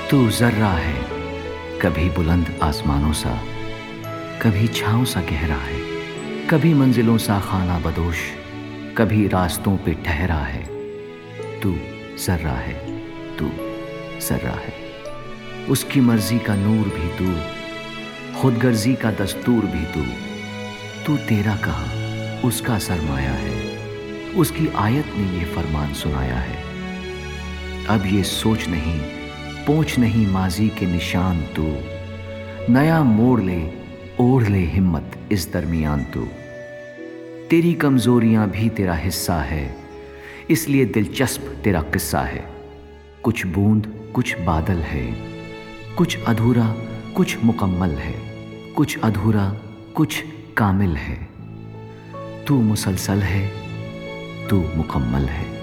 तू जर्रा है, कभी बुलंद आसमानों सा, कभी छाँव सा गहरा है, कभी मंजिलों सा खाना बदोश, कभी रास्तों पे ठहरा है। तू जर्रा है, तू जर्रा है। उसकी मर्जी का नूर भी तू, खुदगर्जी का दस्तूर भी तू। तू तेरा कहा उसका सरमाया है, उसकी आयत ने ये फरमान सुनाया है। अब ये सोच नहीं, पोंछ नहीं माजी के निशान तू। नया मोड़ ले, ओढ़ ले हिम्मत इस दरमियान तू। तेरी कमजोरियां भी तेरा हिस्सा है, इसलिए दिलचस्प तेरा किस्सा है। कुछ बूंद कुछ बादल है, कुछ अधूरा कुछ मुकम्मल है, कुछ अधूरा कुछ कामिल है। तू मुसलसल है, तू मुकम्मल है।